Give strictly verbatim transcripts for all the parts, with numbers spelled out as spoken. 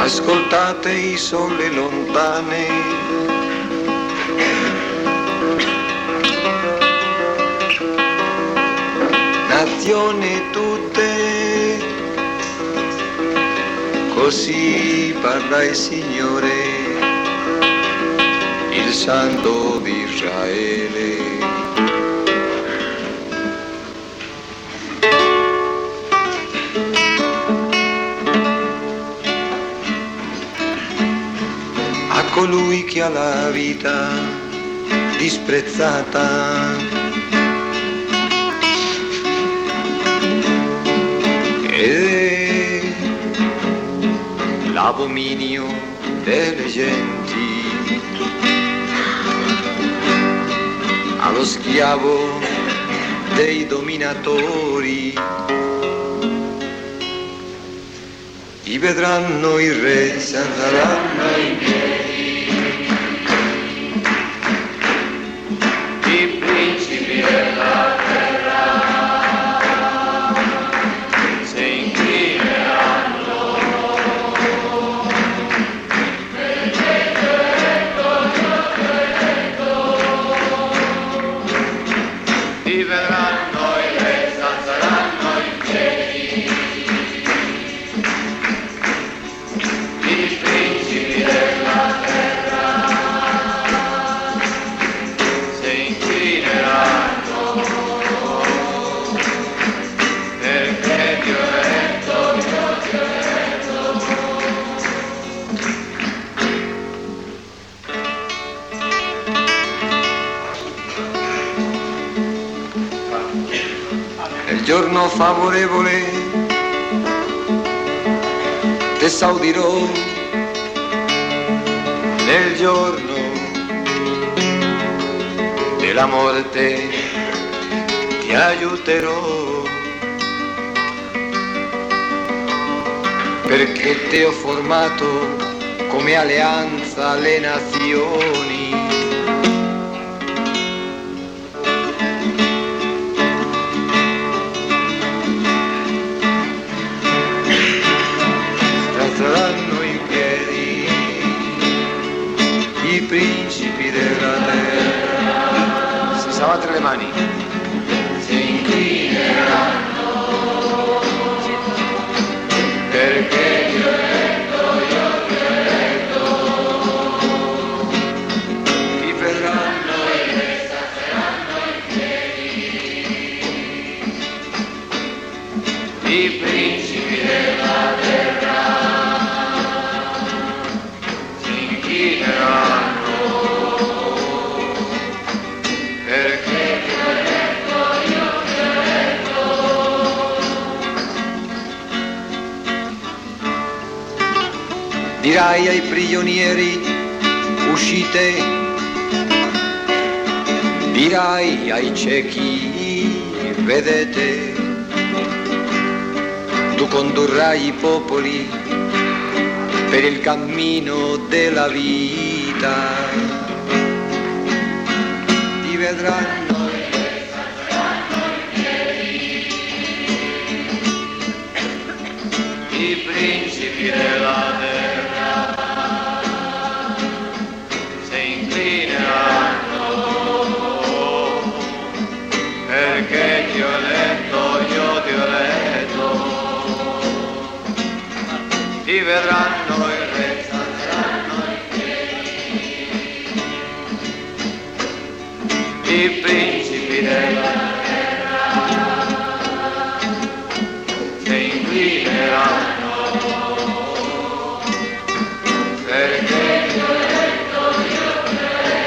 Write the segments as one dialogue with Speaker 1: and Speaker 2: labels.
Speaker 1: ascoltate i sole lontane, nazioni tutte, così parla il Signore, il Santo di Israele. A colui che ha la vita disprezzata ed è l'abominio delle genti, allo schiavo dei dominatori, i vedranno il re, saranno in piedi, i principi della terra si inclineranno, perché Dio è eletto, Dio è eletto, i vedranno il re, saranno in piedi. Nel giorno favorevole t'esaudirò, nel giorno della morte ti aiuterò, perché te ho formato come alleanza alle nazioni. Saranno in piedi i principi della terra, si salvate le mani, si inclineranno, perché Dio è eletto, Dio è eletto, ti vedranno e saranno in piedi i principi della terra. Dirai ai prigionieri, uscite, dirai ai ciechi, vedete, tu condurrai i popoli per il cammino della vita, ti vedranno e saranno in piedi i principi della terra, si inclineranno, perché ti ho eletto, io ti ho eletto, ti vedranno il re, saranno in piedi i principi della terra, si inclineranno, perché ti ho eletto, io ti ho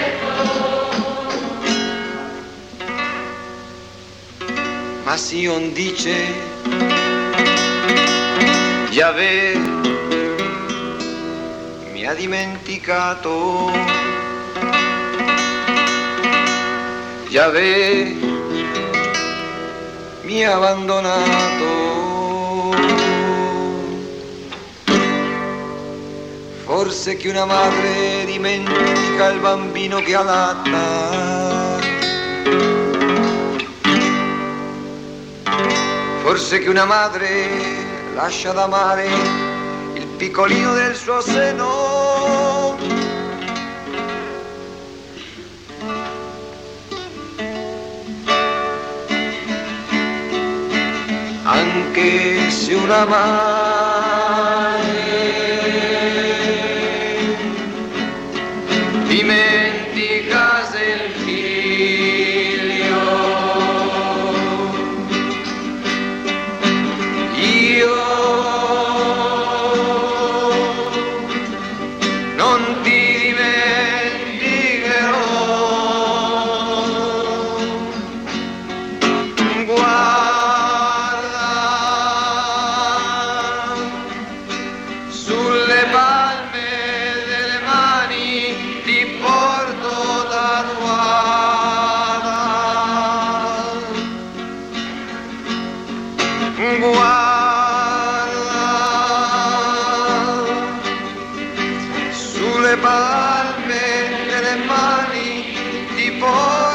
Speaker 1: eletto. Ma Sion dice, Yahweh mi ha dimenticato, Yahweh mi ha abbandonato. Forse che una madre dimentica il bambino che allatta, forse che una madre lascia d'amare il piccolino del suo seno. Anche se una madre dimentica se il figlio, io non ti dimenticherò. Guarda, sulle palme delle mani ti porto tatuata. Guarda, sulle palme delle mani ti porto